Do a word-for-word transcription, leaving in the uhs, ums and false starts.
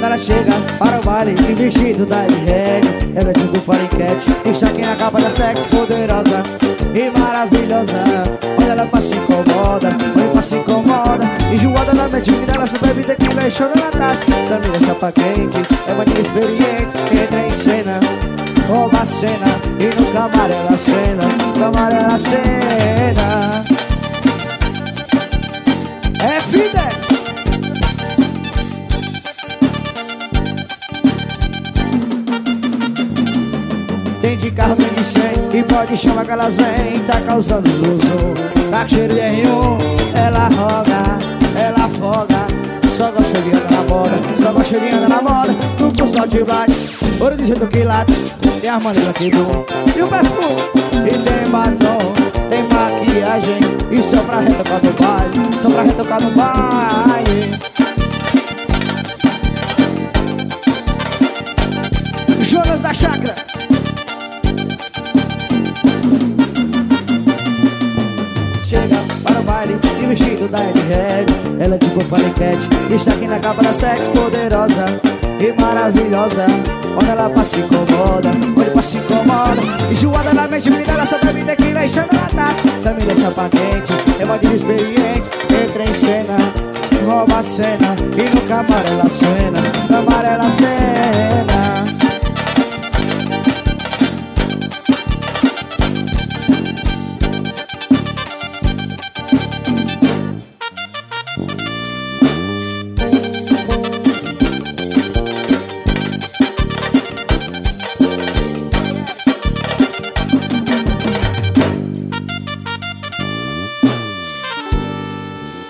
Quando ela chega para o baile e vestido da L-Red, ela é tipo paniquete, está aqui na capa da Sexy, poderosa e maravilhosa. Quando ela passa se incomoda, quando ela se incomoda, enjoada na medida dela, sua bebida que vai enchendo na taça. Samira chapa quente, é uma experiente, entra em cena, rouba a cena e nunca amarela a cena, nunca amarela a cena. F-Dex. Tem de carro, tem de cem, e pode chamar que elas vêm, tá causando zozo. Tá com cheiro de R um, ela roga, ela afoga. Só gosta de andar na moda, só gosta de andar na moda. No curso de black, ouro de jeito que late, tem a maneira que do e o perfume, e tem batom, tem maquiagem, e só pra retocar no baile, só pra retocar no baile. Jonas da Chácara. Chega para o baile e vestido da L-Red, ela é tipo paniquete, está aqui na capa da Sexy, poderosa e maravilhosa. Quando ela passa se incomoda, quando ela passa se incomoda, enjoada na mente, menina, ela só bebe tequila enchendo na taça. Samira chapa quente, é uma experiente, entra em cena, rouba a cena e nunca amarela a cena,